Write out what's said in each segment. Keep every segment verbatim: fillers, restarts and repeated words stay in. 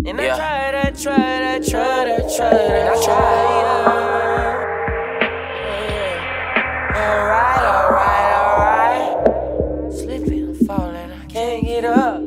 And yeah. I tried, I tried, I tried, I tried, I tried, yeah. Alright, alright, alright. Slipping and falling, I can't get up.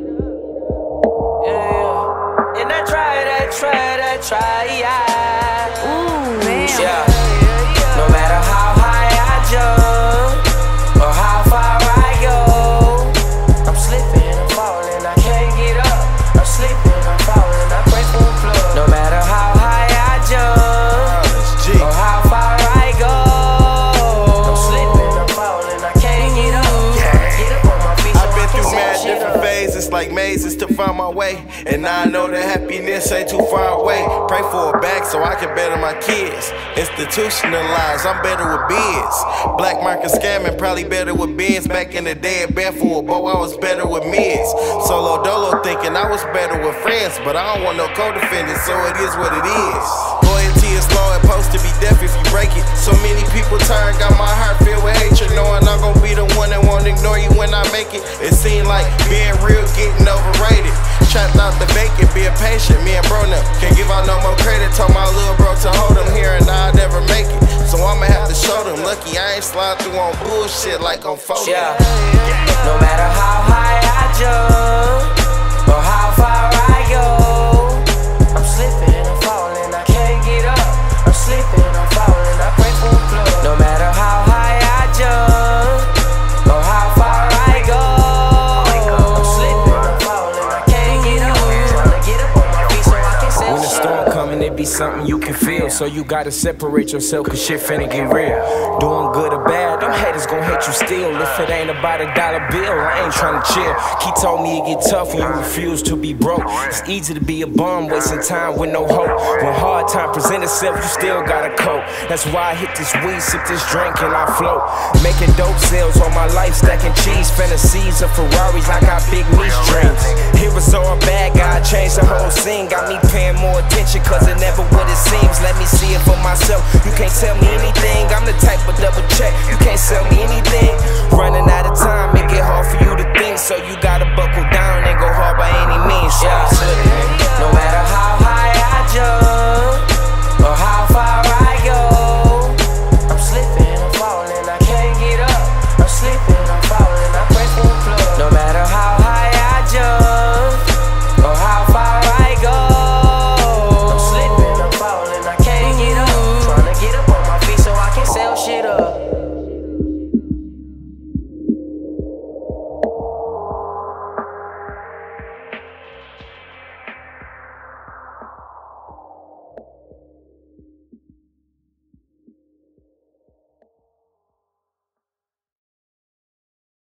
Yeah. And I tried, I tried, I tried, yeah. Ooh, man. Yeah. No matter how high I jump or how far I go, I'm slipping and falling, I can't get up. I'm slipping, I'm falling, I pray for a flood. No matter how high I jump or how far I go, I'm slipping, I'm falling, I can't get up. Get up on my feet so I've been I can through set mad shit different up. phases, like mazes to find my way. And now I know that happiness ain't too far away. Pray for a bag so I can better my kids. Institutionalized, I'm better with bids. Black market scamming, probably better with bids. Back in the day at Barefoot, boy, I was better with mids. Solo dolo thinking I was better with friends, but I don't want no co-defendants, so it is what it is. Loyalty is law, it's supposed to be death if you break it. So many people turn, got my heart filled with hatred, knowing I'm gonna be the one that won't ignore you when I make it. It seemed like being real getting overrated. Trapped out the bacon, being patient, me and bro now can't give out no more credit. Told my little bro to hold him here and I'll never make it. So I'ma have to show them, lucky I ain't slide through on bullshit like on photo. Yeah. No matter how high I jump or how far I go, I'm slipping and falling, I can't get up. I'm slipping, I'm falling, I pray for a flood. No matter how high I jump or how far I go, I'm slipping, I'm falling, I can't get up. Trying to get up on my feet so I can set When the shit storm up. coming, it be something you can feel. So you gotta separate yourself, cause shit finna get real. Doing good or bad, them haters gon' hate you still. If it ain't about a dollar bill, I ain't tryna chill. He told me it get tough when you refuse to be broke. It's easy to be a bum, wasting time with no hope. When hard time present itself, you still gotta cope. That's why I hit this weed, sip this drink, and I float. Making dope sales all my life, stacking cheese, fantasies of Ferraris. I got big niche dreams. Heroes are a bad guy, changed the whole scene. Got me paying more attention, cause it never what it seems. Let me see it for myself. You can't tell me anything, I'm the type of double check. You can't sell me